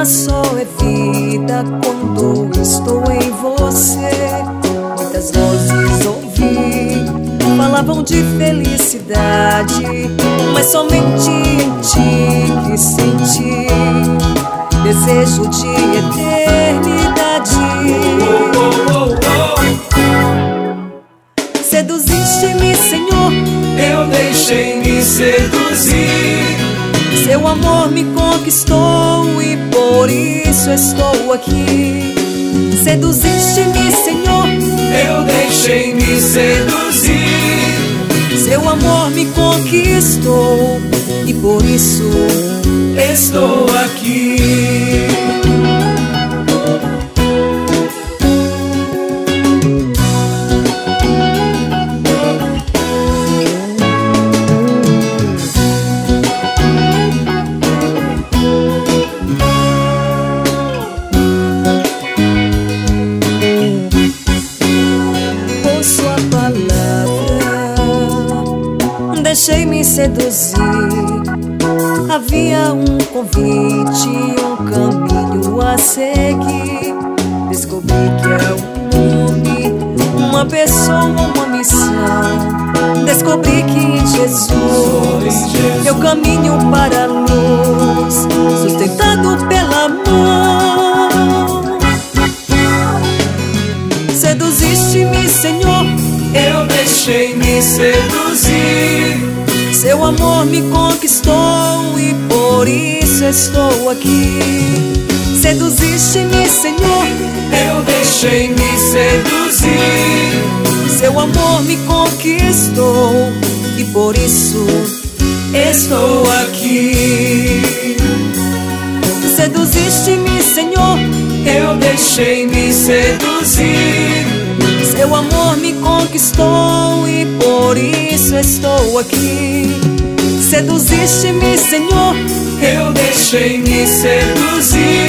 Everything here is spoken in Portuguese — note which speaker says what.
Speaker 1: vida só é vida quando estou em você. Muitas vozes ouvi, falavam de felicidade, mas somente em ti que senti desejo de eternidade. Seduziste-me, Senhor,
Speaker 2: eu deixei-me seduzir.
Speaker 1: Seu amor me conquistou e por isso estou aqui. Seduziste-me, Senhor,
Speaker 2: eu deixei-me seduzir.
Speaker 1: Seu amor me conquistou e por isso
Speaker 2: estou aqui.
Speaker 1: Deixei-me seduzir. Havia um convite, um caminho a seguir. Descobri que é um nome, uma pessoa, uma missão. Descobri que em Jesus eu caminho para a luz, sustentado pela mão. Seduziste-me, Senhor,
Speaker 2: eu deixei-me seduzir.
Speaker 1: Seu amor me conquistou e por isso estou aqui. Seduziste-me, Senhor,
Speaker 2: eu deixei-me seduzir.
Speaker 1: Seu amor me conquistou e por isso
Speaker 2: estou aqui.
Speaker 1: Seduziste-me, Senhor,
Speaker 2: eu deixei-me seduzir.
Speaker 1: Seu amor me conquistou e por isso estou aqui. Seduziste-me, Senhor,
Speaker 2: eu deixei-me seduzir.